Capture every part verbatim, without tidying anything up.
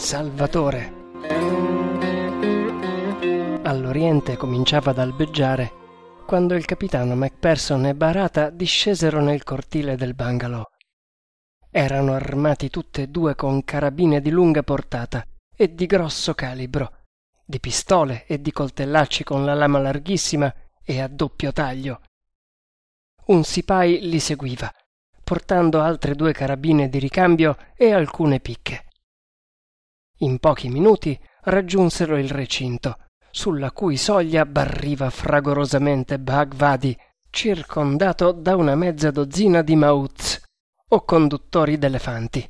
Salvatore. All'oriente cominciava ad albeggiare quando il capitano McPherson e Bharata discesero nel cortile del bungalow. Erano armati tutte e due con carabine di lunga portata e di grosso calibro, di pistole e di coltellacci con la lama larghissima e a doppio taglio. Un sipai li seguiva, portando altre due carabine di ricambio e alcune picche. In pochi minuti raggiunsero il recinto, sulla cui soglia barriva fragorosamente Bhagvati, circondato da una mezza dozzina di Mahouts, o conduttori d'elefanti.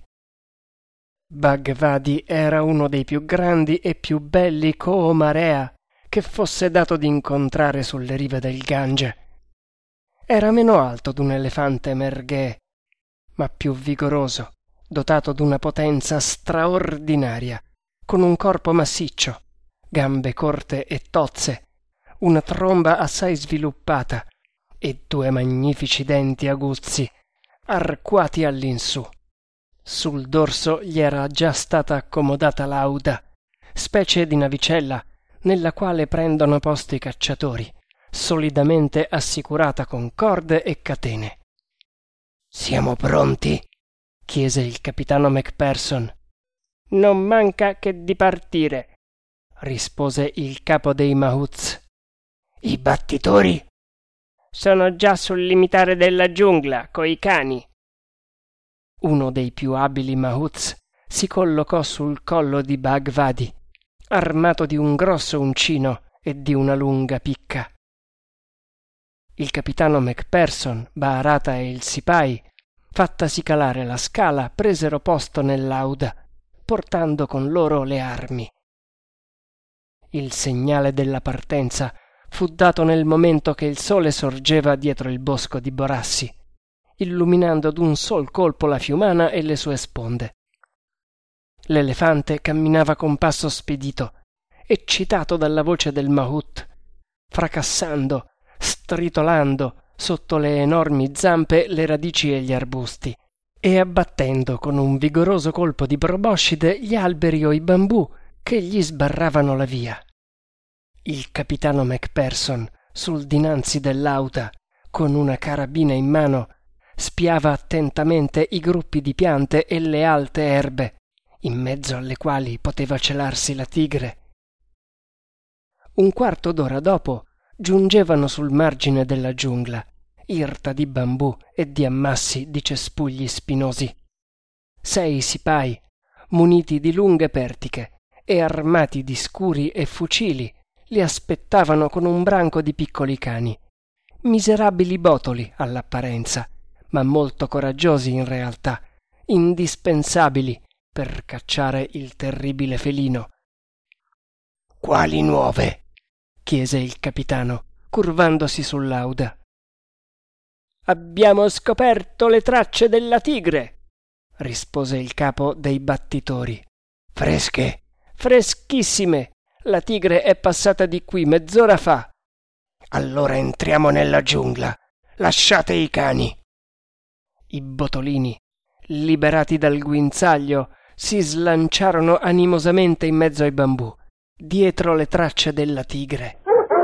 Bhagvati era uno dei più grandi e più belli Koomarea che fosse dato di incontrare sulle rive del Gange. Era meno alto d'un elefante merghè, ma più vigoroso, dotato d'una potenza straordinaria, con un corpo massiccio, gambe corte e tozze, una tromba assai sviluppata e due magnifici denti aguzzi, arcuati all'insù. Sul dorso gli era già stata accomodata l'auda, specie di navicella nella quale prendono posto i cacciatori, solidamente assicurata con corde e catene. «Siamo pronti?» chiese il capitano McPherson. «Non manca che di partire», rispose il capo dei Mahouts. «I battitori?» «Sono già sul limitare della giungla, coi cani». Uno dei più abili Mahouts si collocò sul collo di Bhagvati, armato di un grosso uncino e di una lunga picca. Il capitano McPherson, Bharata e il sipai, fattasi calare la scala, presero posto nell'auda, portando con loro le armi. Il segnale della partenza fu dato nel momento che il sole sorgeva dietro il bosco di Borassi, illuminando d'un sol colpo la fiumana e le sue sponde. L'elefante camminava con passo spedito, eccitato dalla voce del Mahout, fracassando, stritolando sotto le enormi zampe le radici e gli arbusti e abbattendo con un vigoroso colpo di proboscide gli alberi o i bambù che gli sbarravano la via. Il capitano McPherson, sul dinanzi dell'auta, con una carabina in mano, spiava attentamente i gruppi di piante e le alte erbe, in mezzo alle quali poteva celarsi la tigre. Un quarto d'ora dopo giungevano sul margine della giungla, irta di bambù e di ammassi di cespugli spinosi. Sei sipai, muniti di lunghe pertiche e armati di scuri e fucili, li aspettavano con un branco di piccoli cani, miserabili botoli all'apparenza, ma molto coraggiosi in realtà, indispensabili per cacciare il terribile felino. «Quali nuove?» chiese il capitano, curvandosi sull'auda. «Abbiamo scoperto le tracce della tigre», rispose il capo dei battitori. «Fresche?» «Freschissime. La tigre è passata di qui mezz'ora fa». «Allora entriamo nella giungla. Lasciate i cani». I botolini, liberati dal guinzaglio, si slanciarono animosamente in mezzo ai bambù, dietro le tracce della tigre,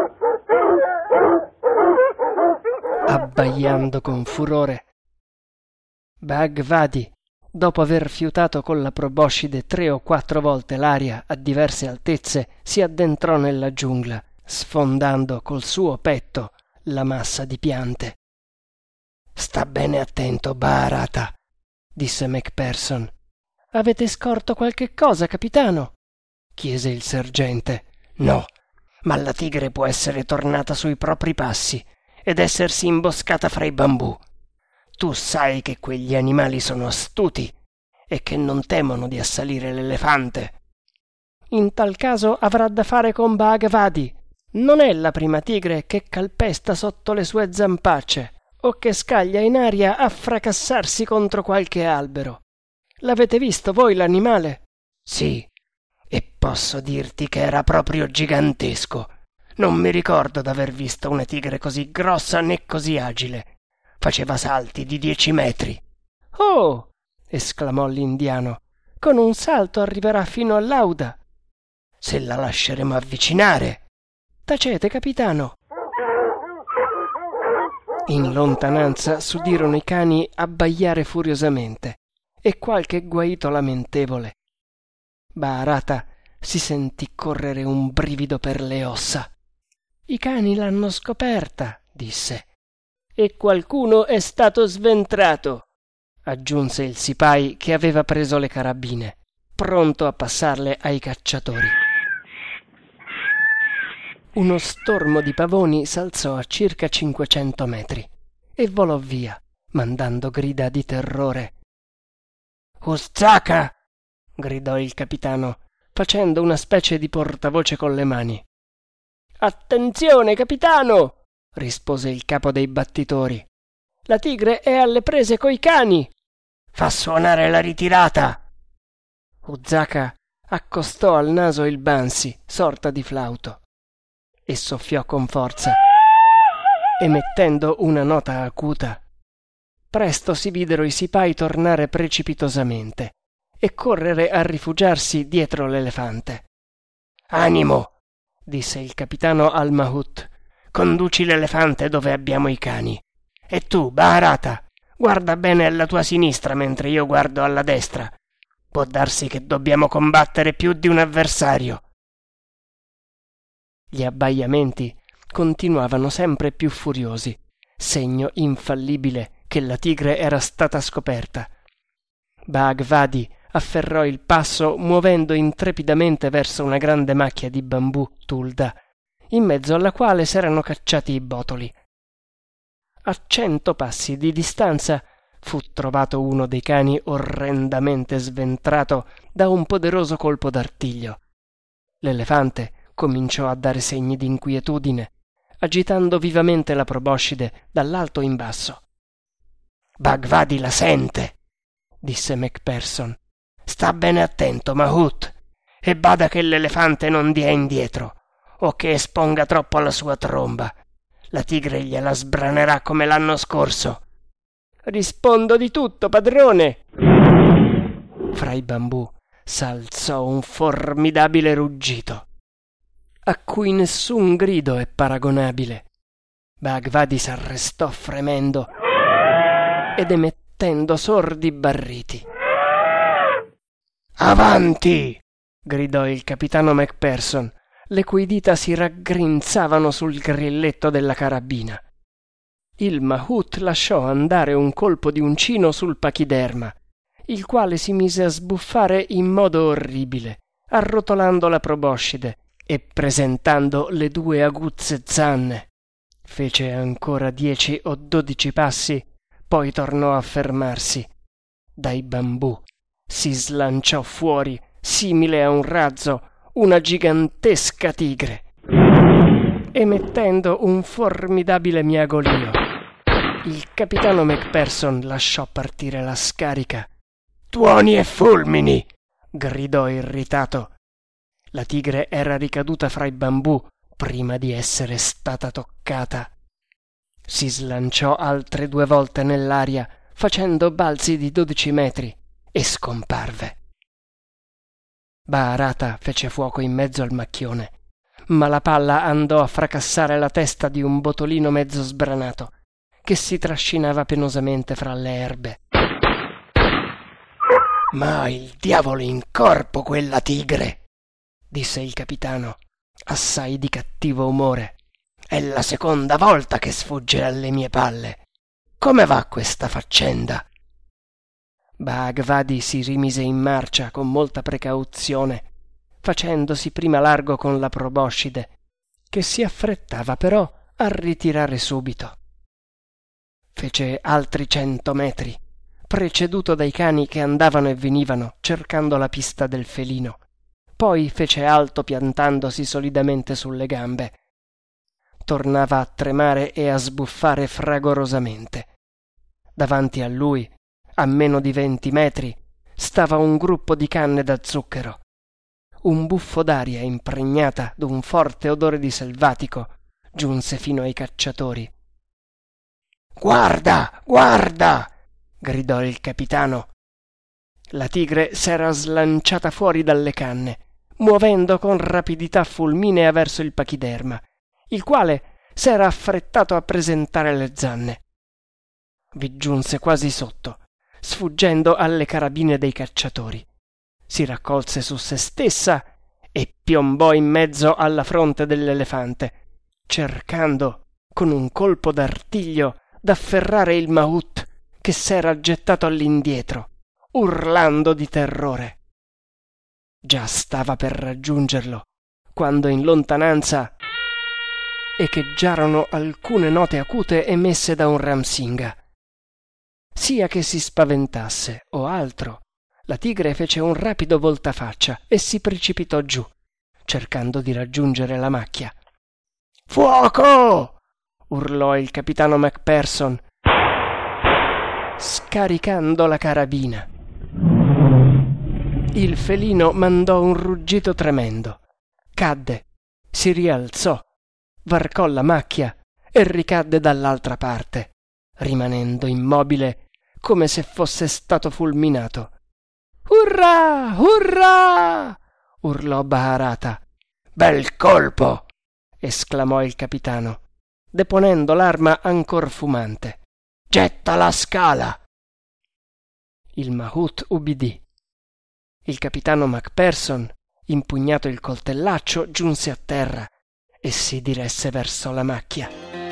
abbaiando con furore. Bhagvati, dopo aver fiutato con la proboscide tre o quattro volte l'aria a diverse altezze, si addentrò nella giungla, sfondando col suo petto la massa di piante. «Sta bene attento, Bharata», disse McPherson. «Avete scorto qualche cosa, capitano?» chiese il sergente. «No, ma la tigre può essere tornata sui propri passi ed essersi imboscata fra i bambù. Tu sai che quegli animali sono astuti e che non temono di assalire l'elefante». «In tal caso avrà da fare con Bhagvati. Non è la prima tigre che calpesta sotto le sue zampacce o che scaglia in aria a fracassarsi contro qualche albero. L'avete visto voi l'animale?» «Sì, e posso dirti che era proprio gigantesco. Non mi ricordo d'aver visto una tigre così grossa né così agile. Faceva salti di dieci metri». «Oh!» esclamò l'indiano. Con un salto arriverà fino all'auda. Se la lasceremo avvicinare. Tacete, capitano. In lontananza s'udirono i cani abbaiare furiosamente e qualche guaito lamentevole. Bharata si sentì correre un brivido per le ossa. I cani l'hanno scoperta, disse. E qualcuno è stato sventrato, aggiunse il sipai che aveva preso le carabine, pronto a passarle ai cacciatori. Uno stormo di pavoni s'alzò a circa cinquecento metri e volò via, mandando grida di terrore. «Uzzaka!» gridò il capitano, facendo una specie di portavoce con le mani. «Attenzione, capitano!» rispose il capo dei battitori. «La tigre è alle prese coi cani!» «Fa suonare la ritirata!» Uzzaka accostò al naso il bansi, sorta di flauto, e soffiò con forza, emettendo una nota acuta. Presto si videro i sipai tornare precipitosamente e correre a rifugiarsi dietro l'elefante. «Animo!» disse il capitano al Mahut. «Conduci l'elefante dove abbiamo i cani. E tu, Bharata, guarda bene alla tua sinistra mentre io guardo alla destra. Può darsi che dobbiamo combattere più di un avversario». Gli abbaiamenti continuavano sempre più furiosi, segno infallibile che la tigre era stata scoperta. Bhagvati afferrò il passo muovendo intrepidamente verso una grande macchia di bambù tulda, in mezzo alla quale s'erano cacciati i botoli. A cento passi di distanza fu trovato uno dei cani orrendamente sventrato da un poderoso colpo d'artiglio. L'elefante cominciò a dare segni di inquietudine, agitando vivamente la proboscide dall'alto in basso. «Bhagvati la sente», disse MacPherson. «Sta bene attento, Mahut, e bada che l'elefante non dia indietro o che esponga troppo la sua tromba. La tigre gliela sbranerà come l'anno scorso». «Rispondo di tutto, padrone!» Fra i bambù s'alzò un formidabile ruggito, a cui nessun grido è paragonabile. Bhagvati s'arrestò fremendo ed emettendo sordi barriti. «Avanti!» gridò il capitano MacPherson, le cui dita si raggrinzavano sul grilletto della carabina. Il Mahut lasciò andare un colpo di uncino sul pachiderma, il quale si mise a sbuffare in modo orribile, arrotolando la proboscide e presentando le due aguzze zanne. Fece ancora dieci o dodici passi, poi tornò a fermarsi. Dai bambù si slanciò fuori, simile a un razzo, una gigantesca tigre, emettendo un formidabile miagolio. Il capitano MacPherson lasciò partire la scarica. «Tuoni e fulmini!» gridò irritato. La tigre era ricaduta fra i bambù prima di essere stata toccata. Si slanciò altre due volte nell'aria, facendo balzi di dodici metri, e scomparve. Bharata fece fuoco in mezzo al macchione, ma la palla andò a fracassare la testa di un botolino mezzo sbranato, che si trascinava penosamente fra le erbe. «Ma il diavolo in corpo quella tigre!» disse il capitano, assai di cattivo umore. «È la seconda volta che sfugge alle mie palle. Come va questa faccenda?» Bhagvati si rimise in marcia con molta precauzione, facendosi prima largo con la proboscide, che si affrettava però a ritirare subito. Fece altri cento metri, preceduto dai cani che andavano e venivano cercando la pista del felino. Poi fece alto piantandosi solidamente sulle gambe. Tornava a tremare e a sbuffare fragorosamente. Davanti a lui, a meno di venti metri, stava un gruppo di canne da zucchero. Un buffo d'aria impregnata d'un forte odore di selvatico giunse fino ai cacciatori. «Guarda, guarda!» gridò il capitano. La tigre s'era slanciata fuori dalle canne, muovendo con rapidità fulminea verso il pachiderma, il quale s'era affrettato a presentare le zanne. Vi giunse quasi sotto, sfuggendo alle carabine dei cacciatori. Si raccolse su se stessa e piombò in mezzo alla fronte dell'elefante, cercando, con un colpo d'artiglio, d'afferrare il mammut che s'era gettato all'indietro, urlando di terrore. Già stava per raggiungerlo, quando in lontananza echeggiarono alcune note acute emesse da un ramsinga. Sia che si spaventasse o altro, la tigre fece un rapido voltafaccia e si precipitò giù, cercando di raggiungere la macchia. «Fuoco!» urlò il capitano MacPherson, scaricando la carabina. Il felino mandò un ruggito tremendo, cadde, si rialzò, varcò la macchia e ricadde dall'altra parte, rimanendo immobile come se fosse stato fulminato. «Urrà! Urrà!» urlò Baharata. «Bel colpo!» esclamò il capitano, deponendo l'arma ancor fumante. «Getta la scala!» Il mammut ubbidì. Il capitano MacPherson, impugnato il coltellaccio, giunse a terra e si diresse verso la macchia.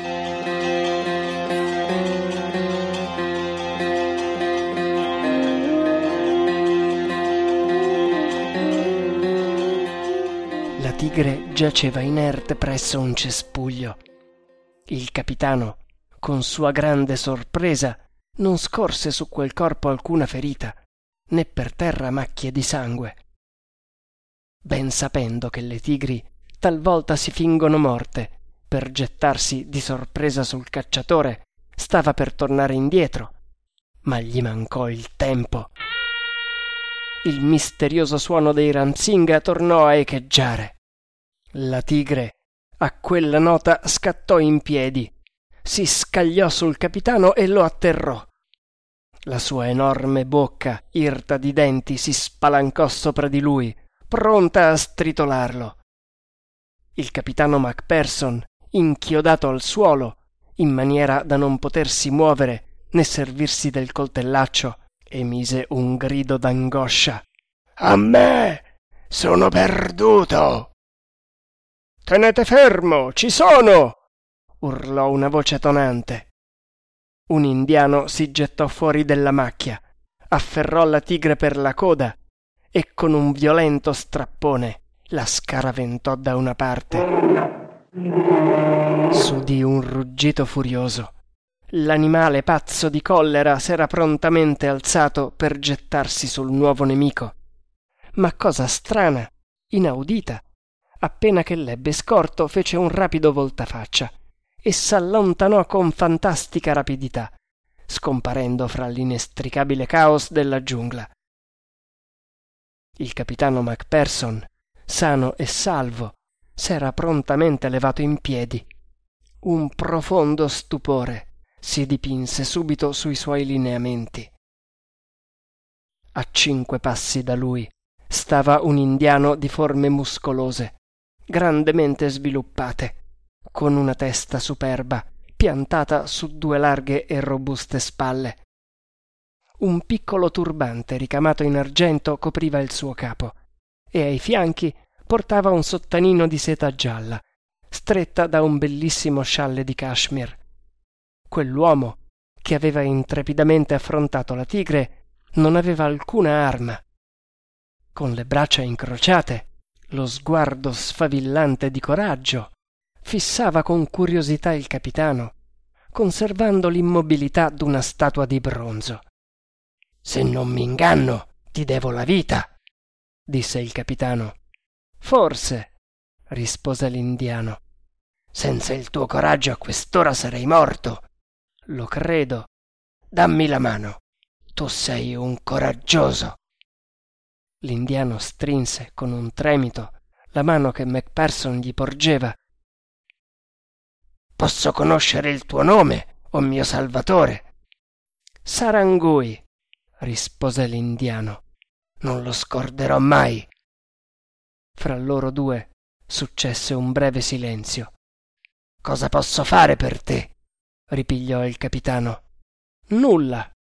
La tigre giaceva inerte presso un cespuglio. Il capitano, con sua grande sorpresa, non scorse su quel corpo alcuna ferita, né per terra macchie di sangue. Ben sapendo che le tigri talvolta si fingono morte per gettarsi di sorpresa sul cacciatore, stava per tornare indietro, ma gli mancò il tempo. Il misterioso suono dei ramsinga tornò a echeggiare. La tigre, a quella nota, scattò in piedi, si scagliò sul capitano e lo atterrò. La sua enorme bocca, irta di denti, si spalancò sopra di lui, pronta a stritolarlo. Il capitano MacPherson, inchiodato al suolo, in maniera da non potersi muovere né servirsi del coltellaccio, emise un grido d'angoscia. «A me! Sono perduto!» «Tenete fermo! Ci sono!» urlò una voce tonante. Un indiano si gettò fuori della macchia, afferrò la tigre per la coda e con un violento strappone la scaraventò da una parte. S'udì un ruggito furioso. L'animale, pazzo di collera, s'era prontamente alzato per gettarsi sul nuovo nemico. Ma cosa strana, inaudita, appena che l'ebbe scorto fece un rapido voltafaccia e s'allontanò con fantastica rapidità, scomparendo fra l'inestricabile caos della giungla. Il capitano MacPherson, sano e salvo, s'era prontamente levato in piedi. Un profondo stupore si dipinse subito sui suoi lineamenti. A cinque passi da lui stava un indiano di forme muscolose, grandemente sviluppate, con una testa superba piantata su due larghe e robuste spalle. Un piccolo turbante ricamato in argento copriva il suo capo e ai fianchi portava un sottanino di seta gialla, stretta da un bellissimo scialle di cashmere. Quell'uomo, che aveva intrepidamente affrontato la tigre, non aveva alcuna arma. Con le braccia incrociate, lo sguardo sfavillante di coraggio, fissava con curiosità il capitano, conservando l'immobilità d'una statua di bronzo. «Se non m'inganno, ti devo la vita», disse il capitano. «Forse», rispose l'indiano. «Senza il tuo coraggio a quest'ora sarei morto». «Lo credo». «Dammi la mano. Tu sei un coraggioso». L'indiano strinse con un tremito la mano che MacPherson gli porgeva. «Posso conoscere il tuo nome, o mio salvatore?» «Sarangui», rispose l'indiano. Non lo scorderò mai. Fra loro due successe un breve silenzio. Cosa posso fare per te? Ripigliò il capitano. Nulla.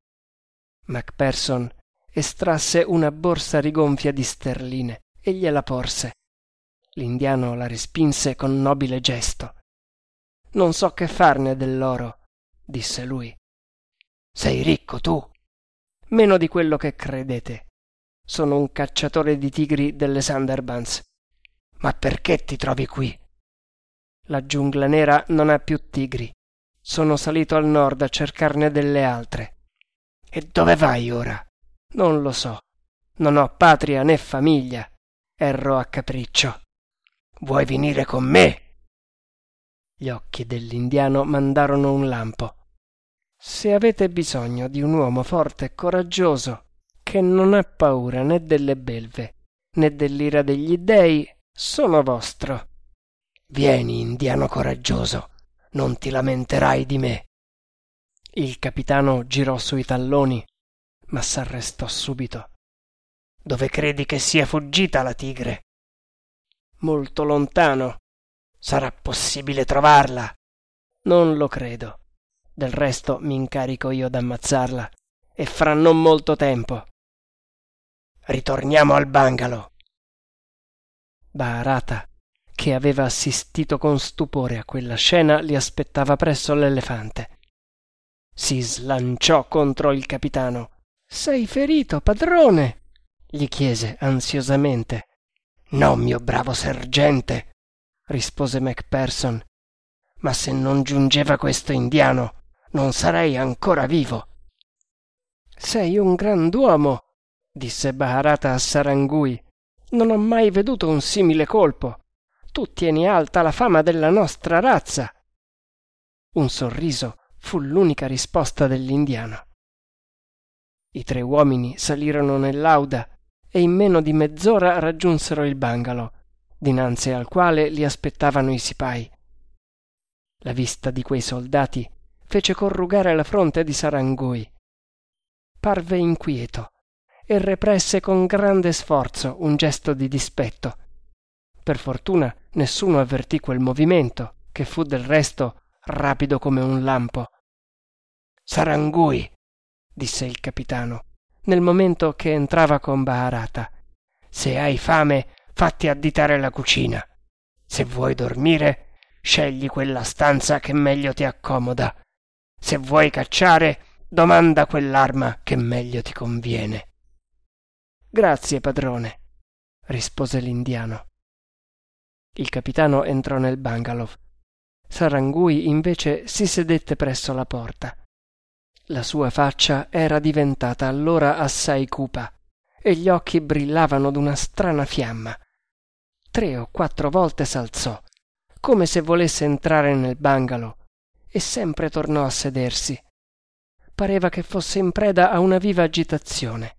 Macpherson estrasse una borsa rigonfia di sterline e gliela porse. L'indiano la respinse con nobile gesto. Non so che farne dell'oro, disse lui. Sei ricco tu? Meno di quello che credete. Sono un cacciatore di tigri delle Sundarbans. Ma perché ti trovi qui? La giungla nera non ha più tigri. Sono salito al nord a cercarne delle altre. E dove vai ora? Non lo so. Non ho patria né famiglia. Erro a capriccio. Vuoi venire con me? Gli occhi dell'indiano mandarono un lampo. Se avete bisogno di un uomo forte e coraggioso, che non ha paura né delle belve né dell'ira degli dèi, sono vostro. Vieni, indiano coraggioso, non ti lamenterai di me. Il capitano girò sui talloni, ma s'arrestò subito. Dove credi che sia fuggita la tigre? Molto lontano. Sarà possibile trovarla? Non lo credo. Del resto mi incarico io d'ammazzarla, e fra non molto tempo. Ritorniamo al bungalow. Bharata, che aveva assistito con stupore a quella scena, li aspettava presso l'elefante. Si slanciò contro il capitano. Sei ferito, padrone? Gli chiese ansiosamente. No, mio bravo sergente, rispose Macpherson, ma se non giungeva questo indiano non sarei ancora vivo. Sei un grand'uomo, disse Bharata a Sarangui. Non ho mai veduto un simile colpo. Tu tieni alta la fama della nostra razza. Un sorriso fu l'unica risposta dell'indiano. I tre uomini salirono nell'auda e in meno di mezz'ora raggiunsero il bungalow, dinanzi al quale li aspettavano i sipai. La vista di quei soldati fece corrugare la fronte di Sarangui. Parve inquieto e represse con grande sforzo un gesto di dispetto. Per fortuna nessuno avvertì quel movimento, che fu del resto rapido come un lampo. Sarangui, disse il capitano, nel momento che entrava con Bharata, se hai fame fatti additare la cucina. Se vuoi dormire, scegli quella stanza che meglio ti accomoda. Se vuoi cacciare, domanda quell'arma che meglio ti conviene. Grazie, padrone, rispose l'indiano. Il capitano entrò nel bungalow. Sarangui invece si sedette presso la porta. La sua faccia era diventata allora assai cupa e gli occhi brillavano d'una strana fiamma. Tre o quattro volte s'alzò, come se volesse entrare nel bungalow, e sempre tornò a sedersi. Pareva che fosse in preda a una viva agitazione.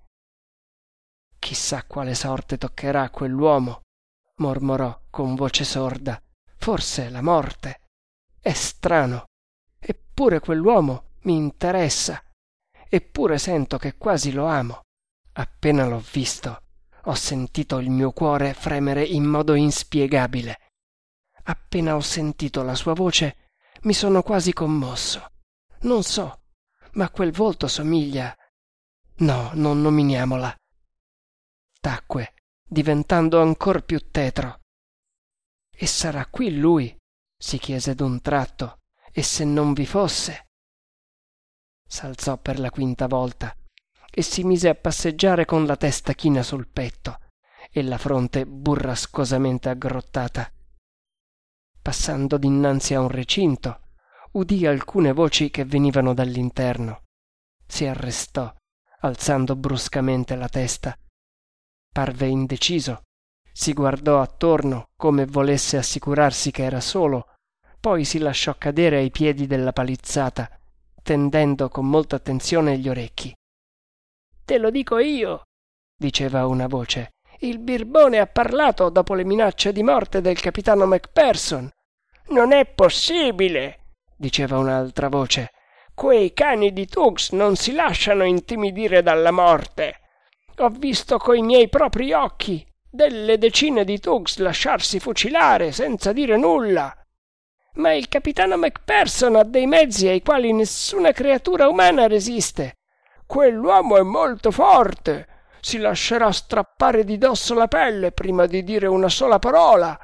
Chissà quale sorte toccherà a quell'uomo, mormorò con voce sorda. Forse la morte. È strano. Eppure quell'uomo mi interessa. Eppure sento che quasi lo amo. Appena l'ho visto, ho sentito il mio cuore fremere in modo inspiegabile. Appena ho sentito la sua voce, mi sono quasi commosso. Non so, ma quel volto somiglia... No, non nominiamola. Tacque, diventando ancor più tetro. E sarà qui lui? Si chiese d'un tratto. E se non vi fosse? S'alzò per la quinta volta e si mise a passeggiare con la testa china sul petto e la fronte burrascosamente aggrottata. Passando dinanzi a un recinto, udì alcune voci che venivano dall'interno. Si arrestò, alzando bruscamente la testa. Parve indeciso, si guardò attorno come volesse assicurarsi che era solo, poi si lasciò cadere ai piedi della palizzata, tendendo con molta attenzione gli orecchi. «Te lo dico io», diceva una voce. «Il birbone ha parlato dopo le minacce di morte del capitano Macpherson». «Non è possibile», diceva un'altra voce. «Quei cani di Tugs non si lasciano intimidire dalla morte. Ho visto coi miei propri occhi delle decine di thugs lasciarsi fucilare senza dire nulla. Ma il capitano McPherson ha dei mezzi ai quali nessuna creatura umana resiste. Quell'uomo è molto forte. Si lascerà strappare di dosso la pelle prima di dire una sola parola.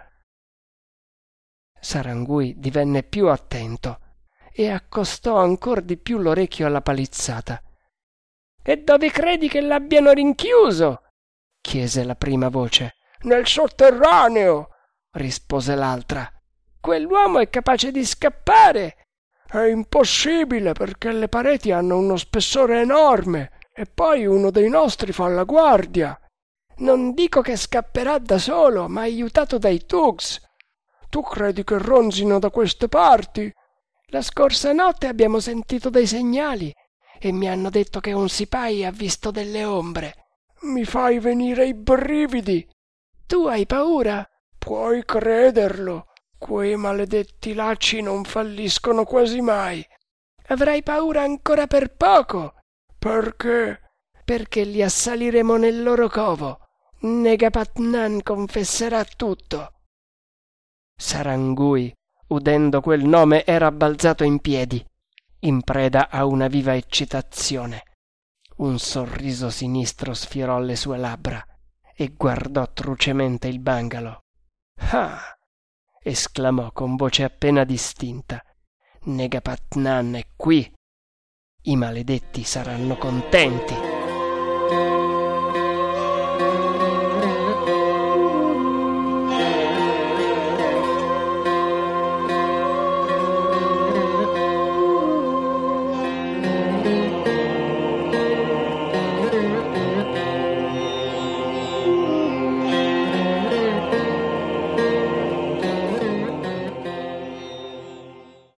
Sarangui divenne più attento e accostò ancor di più l'orecchio alla palizzata. «E dove credi che l'abbiano rinchiuso?» chiese la prima voce. «Nel sotterraneo», rispose l'altra. «Quell'uomo è capace di scappare». «È impossibile, perché le pareti hanno uno spessore enorme e poi uno dei nostri fa la guardia». «Non dico che scapperà da solo, ma aiutato dai thugs». «Tu credi che ronzino da queste parti?» «La scorsa notte abbiamo sentito dei segnali e mi hanno detto che un sipai ha visto delle ombre». «Mi fai venire i brividi». «Tu hai paura?» «Puoi crederlo. Quei maledetti lacci non falliscono quasi mai». «Avrai paura ancora per poco». «Perché?» «Perché li assaliremo nel loro covo. Negapat-Nan confesserà tutto». Sarangui, udendo quel nome, era balzato in piedi, in preda a una viva eccitazione. Un sorriso sinistro sfiorò le sue labbra e guardò trucemente il bungalow. «Ah!» esclamò con voce appena distinta. «Negapat-Nan è qui. I maledetti saranno contenti».